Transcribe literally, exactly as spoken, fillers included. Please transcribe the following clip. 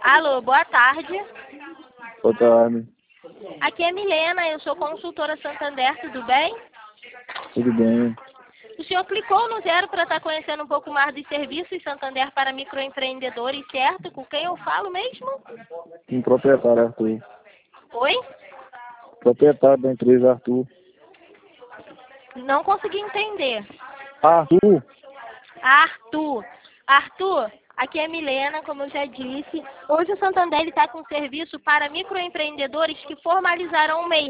Alô, boa tarde. Boa tarde. Aqui é Milena, eu sou consultora Santander, tudo bem? Tudo bem? O senhor clicou no zero para estar conhecendo um pouco mais dos serviços Santander para microempreendedores, certo? Com quem eu falo mesmo? Com o proprietário Arthur. Oi? Proprietário da empresa Arthur. Não consegui entender. Arthur? Arthur. Arthur, aqui é Milena, como eu já disse. Hoje o Santander está com serviço para microempreendedores que formalizaram o MEI.